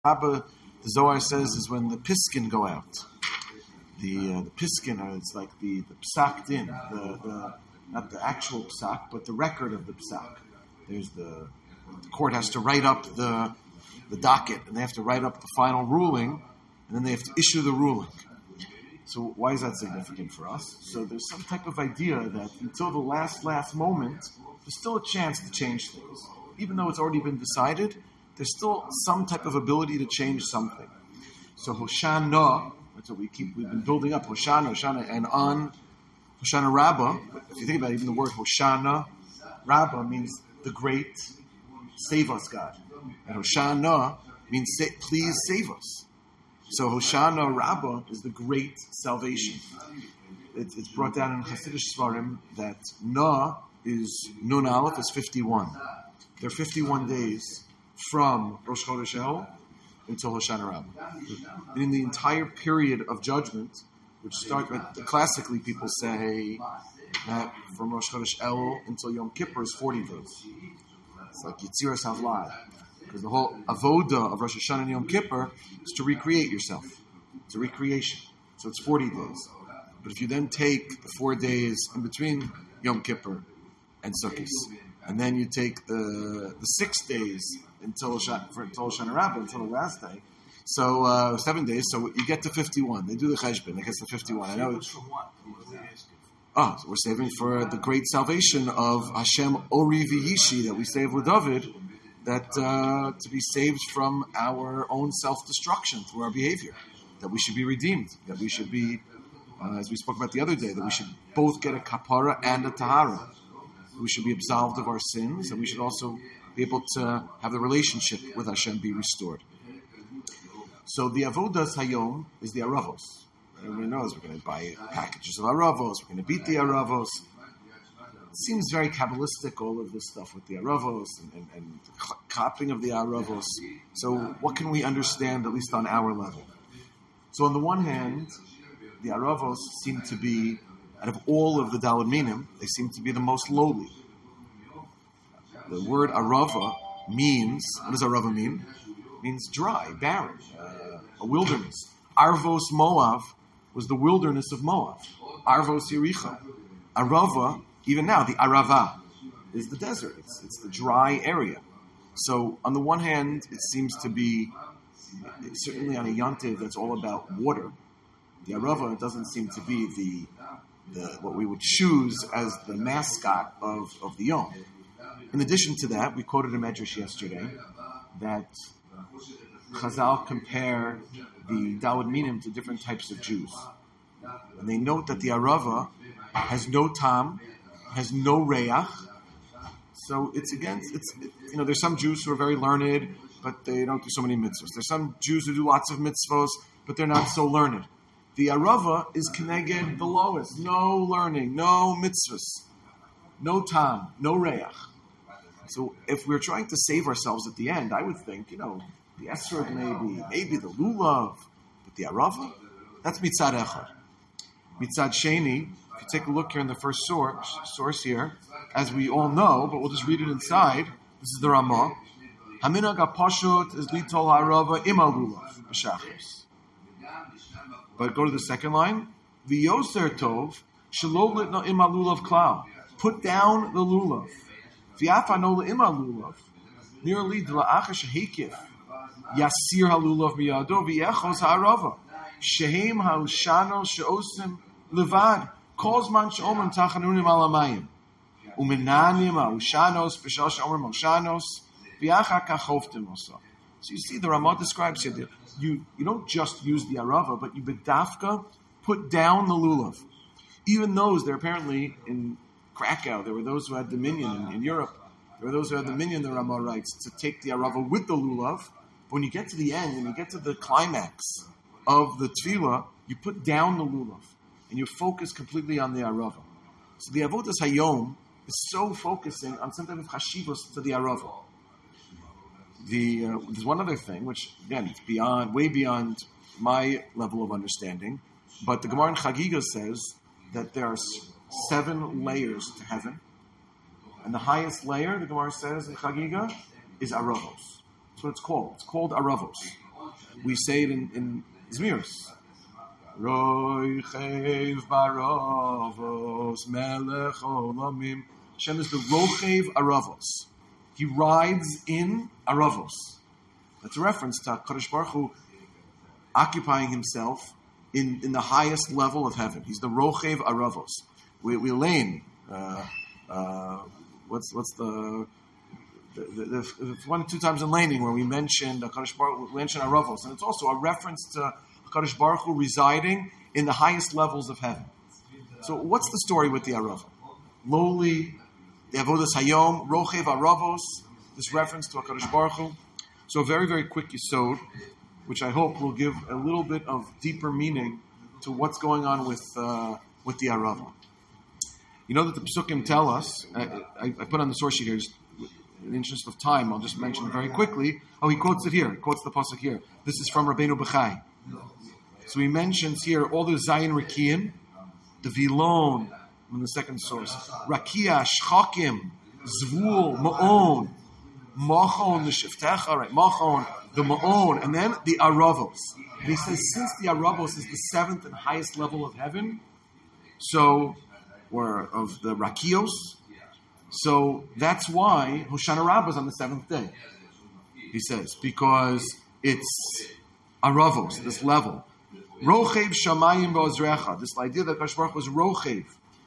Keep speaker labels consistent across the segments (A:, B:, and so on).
A: Rabbah, the Zohar says, is when the piskin go out. The piskin, it's like the psak din, the not the actual psak, but the record of the psak. There's the court has to write up the docket, and they have to write up the final ruling, and then they have to issue the ruling. So why is that significant for us? So there's some type of idea that until the last moment, there's still a chance to change things. Even though it's already been decided, there's still some type of ability to change something. So Hoshana, that's what we've been building up, Hoshana, and on Hoshana Rabbah, if you think about it, even the word Hoshana Rabbah means the great save us God. And Hoshana means please save us. So Hoshana Rabbah is the great salvation. It's brought down in Hasidic Svarim that Na is Nun Aleph is 51. There are 51 days from Rosh Chodesh Elul until Hoshana Rabbah. And in the entire period of judgment, which classically people say that from Rosh Chodesh Elul until Yom Kippur is 40 days. It's like Yitziras Havlad. Because the whole avoda of Rosh Hashanah and Yom Kippur is to recreate yourself. It's a recreation. So it's 40 days. But if you then take the 4 days in between Yom Kippur and Sukkot, and then you take the 6 days until Hoshana Rabbah, until the last day, so 7 days, so you get to 51. They do the cheshbon, it gets to 51. I know. So we're saving for the great salvation of Hashem Ori V'Yishi that we saved with David, that to be saved from our own self-destruction through our behavior, that we should be redeemed, that we should be, as we spoke about the other day, that we should both get a kapara and a tahara. We should be absolved of our sins, and we should also be able to have the relationship with Hashem be restored. So the avodas hayom is the aravos. Everybody knows we're going to buy packages of aravos, we're going to beat the aravos. It seems very Kabbalistic, all of this stuff with the aravos and the copying of the aravos. So what can we understand, at least on our level? So on the one hand, the aravos seem to be, out of all of the Daled Minim, they seem to be the most lowly. The word arava means, what does arava mean? It means dry, barren, a wilderness. Arvos Moav was the wilderness of Moab. Arvos Yericha. Arava, even now, the Arava is the desert. It's the dry area. So on the one hand, it seems to be, certainly on a Yontiv that's all about water. The Arava doesn't seem to be the what we would choose as the mascot of the Yom. In addition to that, we quoted a medrash yesterday that Chazal compare the Daled Minim to different types of Jews. And they note that the Arava has no tam, has no reach. So there's some Jews who are very learned, but they don't do so many mitzvahs. There's some Jews who do lots of mitzvahs, but they're not so learned. The Arava is keneged the lowest. No learning, no mitzvahs, no tam, no reach. So if we're trying to save ourselves at the end, I would think, the esrog maybe the lulav, but the arava, that's mitzad echad. Mitzad sheni, if you take a look here in the first source here, as we all know, but we'll just read it inside. This is the Ramah. Haminag hapashut is litol harava ima lulav b'shachos. But go to the second line. V'yoser tov shelo litno ima lulav klal. Put down the lulav. V'yafano le'ima lulav. Merely d'la'acha shehekif. Yasir halulav miyado v'yechos ha'arava. Shehem ha'ushanos she'osim levad. Kozman she'omrim tachanunim alamayim. Umenanim ha'ushanos b'shal she'omrim ha'ushanos. V'yacha kachoftim osa. So you see, the Ramah describes here that you don't just use the arava, but you bedafka put down the lulav. Even those, there apparently in Krakow, there were those who had dominion in Europe. There were those who had dominion, the Ramah writes, to take the arava with the lulav. But when you get to the end, and you get to the climax of the tefillah, you put down the lulav, and you focus completely on the arava. So the avodas hayom is so focusing on some type of chashivos to the arava. There's one other thing, which again, it's way beyond my level of understanding, but the Gemara in Chagiga says that there are 7 layers to heaven, and the highest layer, the Gemara says in Chagiga, is Aravos. That's what it's called. It's called Aravos. we say it in Zmiros. Rochev Baravos Melech Olamim. Hashem is the Rochev Aravos. He rides in Aravos. That's a reference to Kadosh Baruch Hu occupying himself in the highest level of heaven. He's the Rochev Aravos. We lane. What's the 1 or 2 times in laning where we mentioned Kadosh Baruch Hu, we mentioned Aravos, and it's also a reference to Kadosh Baruch Hu residing in the highest levels of heaven. So what's the story with the Arava? Lowly, the Avodas Hayom, Rochev Aravos, this reference to HaKadosh Baruch Hu. So a very, very quick yesod, which I hope will give a little bit of deeper meaning to what's going on with the Arava. You know that the Pesukim tell us, I put on the source sheet here, just in the interest of time, I'll just mention it very quickly. Oh, he quotes it here. He quotes the pasuk here. This is from Rabbeinu Bechai. So he mentions here all the Zayin Rikiyin, the Vilon, in the second source, Rakia, Shchakim, Zvul, Ma'on, Machon, the Shiftecha, right? Machon, the Ma'on, and then the Aravos. And he says, since the Aravos is the 7th and highest level of heaven, or of the Rakios, so that's why Hoshana Rabbah is on the 7th day. He says, because it's Aravos, this level. Rochev Shamayim Ba'ozrecha, this idea that Kadosh Baruch was Rochev.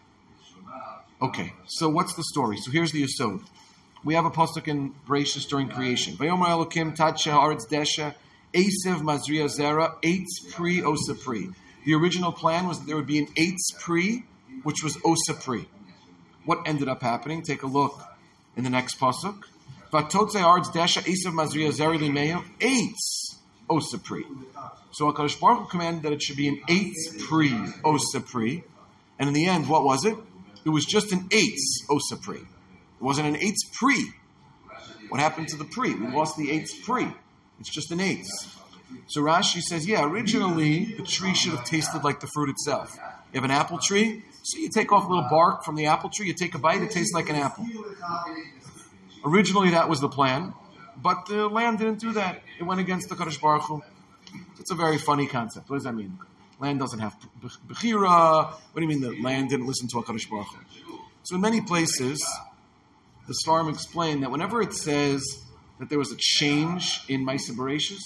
A: Okay, so what's the story? So here's the yesod. We have a pasuk in Bereshis during creation. Vayomer Elokim Tadshe Haaretz Desha Esev Mazria Zera Eitz Pri Osa Pri. The original plan was that there would be an Eitz Pri, which was Osa Pri. What ended up happening? Take a look in the next pasuk. Vatotze Haaretz Desha Esev Mazria Zera Limeyo Eitz Osa Pri. So HaKadosh Baruch Hu commanded that it should be an Eitz Pri Osa Pri. And in the end, what was it? It was just an Eitz Osa Pri. It wasn't an Eitz Pri. What happened to the Pri? We lost the Eitz Pri. It's just an Eitz. So Rashi says, yeah, originally the tree should have tasted like the fruit itself. You have an apple tree, so you take off a little bark from the apple tree, you take a bite, it tastes like an apple. Originally that was the plan, but the land didn't do that. It went against the Kadosh Baruch Hu. It's a very funny concept. What does that mean? Land doesn't have Bechira. What do you mean the land didn't listen to HaKadosh Baruch Hu? So in many places, the Svarim explain that whenever it says that there was a change in Ma'aseh Bereshis,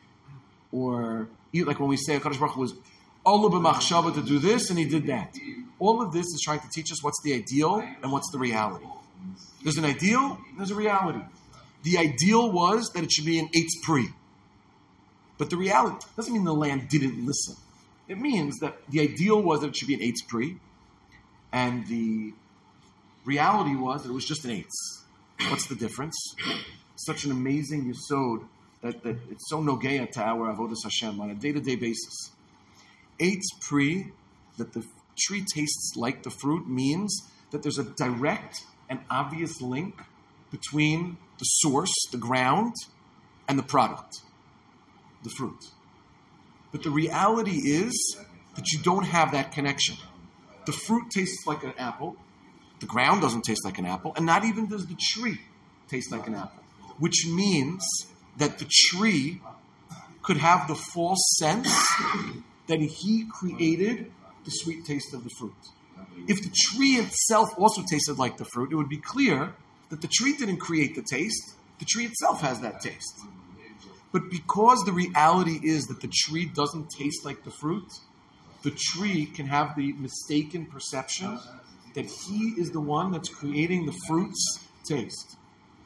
A: or like when we say HaKadosh Baruch Hu was Ola b'machshava to do this, and he did that. All of this is trying to teach us what's the ideal and what's the reality. There's an ideal, there's a reality. The ideal was that it should be an Eitz Pri. But the reality doesn't mean the land didn't listen. It means that the ideal was that it should be an Eitz Pri, and the reality was that it was just an Eitz. What's the difference? Such an amazing yesod that it's so nogeya to our avodas Hashem on a day-to-day basis. Eitz Pri, that the tree tastes like the fruit, means that there's a direct and obvious link between the source, the ground, and the product, the fruit. But the reality is that you don't have that connection. The fruit tastes like an apple, the ground doesn't taste like an apple, and not even does the tree taste like an apple, which means that the tree could have the false sense that he created the sweet taste of the fruit. If the tree itself also tasted like the fruit, it would be clear that the tree didn't create the taste, the tree itself has that taste. But because the reality is that the tree doesn't taste like the fruit, the tree can have the mistaken perception that he is the one that's creating the fruit's taste.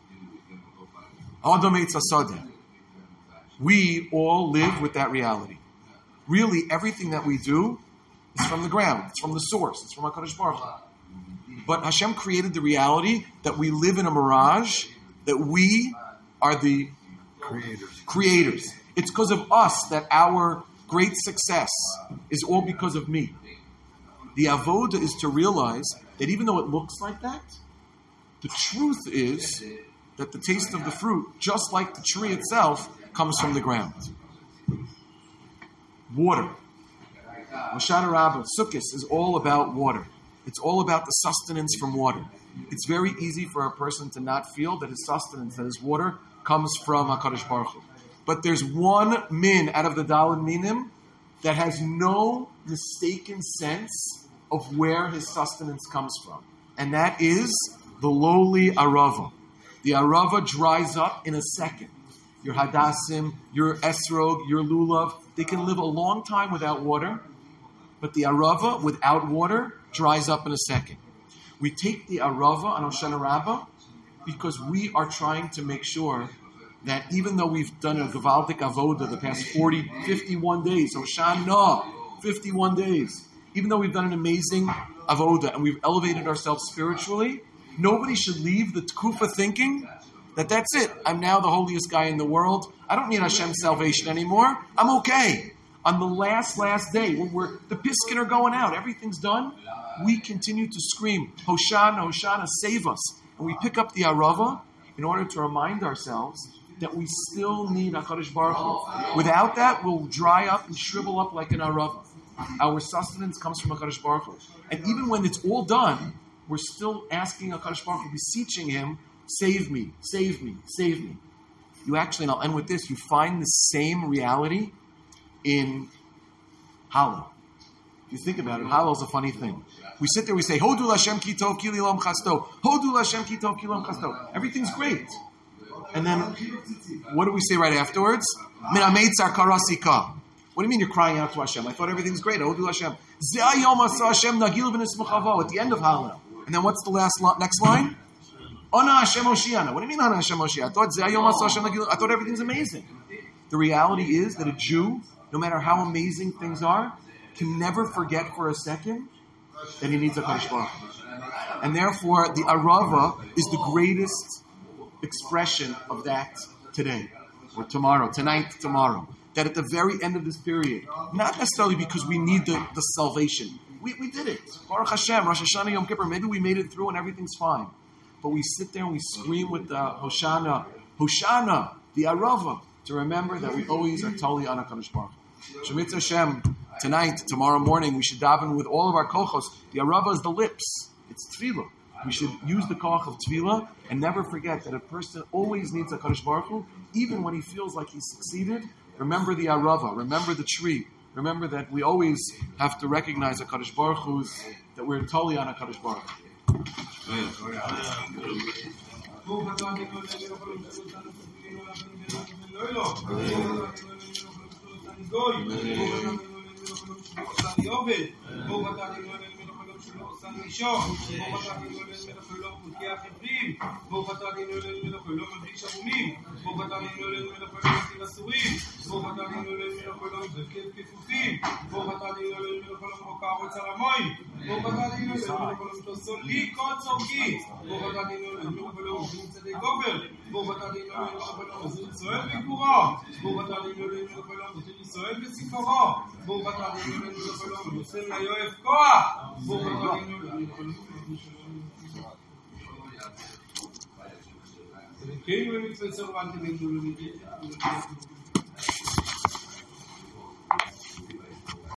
A: Adam Eitz Hasadeh. We all live with that reality. Really, everything that we do is from the ground. It's from the source. It's from HaKadosh Baruch Hu. But Hashem created the reality that we live in a mirage, that we are the creators. It's because of us that our great success is all because of me. The avoda is to realize that even though it looks like that, the truth is that the taste of the fruit, just like the tree itself, comes from the ground. Water. Hoshana Rabbah, Sukkot is all about water. It's all about the sustenance from water. It's very easy for a person to not feel that his sustenance, that his water, comes from HaKadosh Baruch Hu. But there's one min out of the Daled Minim that has no mistaken sense of where his sustenance comes from. And that is the lowly arava. The arava dries up in a second. Your hadassim, your esrog, your lulav, they can live a long time without water, but the arava without water dries up in a second. We take the arava on Hoshana Rabbah because we are trying to make sure that even though we've done a Gavaldik Avoda the past 51 days, Hoshana, 51 days, even though we've done an amazing Avoda and we've elevated ourselves spiritually, nobody should leave the Tkufa thinking that that's it. I'm now the holiest guy in the world. I don't need Hashem's salvation anymore. I'm okay. On the last day, when the Piskin are going out, everything's done, we continue to scream, Hoshana, Hoshana, save us. And we pick up the Arava in order to remind ourselves that we still need HaKadosh Baruch Hu. Without that, we'll dry up and shrivel up like an Arava. Our sustenance comes from HaKadosh Baruch Hu. And even when it's all done, we're still asking HaKadosh Baruch Hu, beseeching Him, save me, save me, save me. You actually, and I'll end with this, you find the same reality in Hallel. If you think about it, Hallel is a funny thing. We sit there, we say, Hodu Lashem ki tov ki li'olam chasto. Hodu Lashem ki tov ki li'olam chasto. Everything's great. And then, what do we say right afterwards? Min ha'meitzar karasika. What do you mean you're crying out to Hashem? I thought everything's great. Hodu Lashem. Ze hayom asa Hashem nagil v'nismachavo. At the end of Hallel. And then what's the next line? Ona Hashem Oshiana. What do you mean Ona Hashem Oshiana? I thought everything's amazing. The reality is that a Jew, no matter how amazing things are, can never forget for a second that he needs a Kadosh Baruch Hu. And therefore, the Arava is the greatest expression of that today, or tomorrow, tonight, tomorrow. That at the very end of this period, not necessarily because we need the salvation. We did it. Baruch Hashem, Rosh Hashanah, Yom Kippur, maybe we made it through and everything's fine. But we sit there and we scream with the Hoshana, Hoshana, the Arava, to remember that we always are totally on HaKadosh Baruch Hu. Shemitz Hashem, tonight, tomorrow morning, we should daven with all of our kochos. The Arava is the lips. It's tefillah. We should use the koch of tefillah and never forget that a person always needs HaKadosh Baruch Hu, even when he feels like he's succeeded. Remember the Arava. Remember the tree. Remember that we always have to recognize HaKadosh Baruch Hu's, that we're totally on HaKadosh Baruch Hu.
B: Quem não me fez ser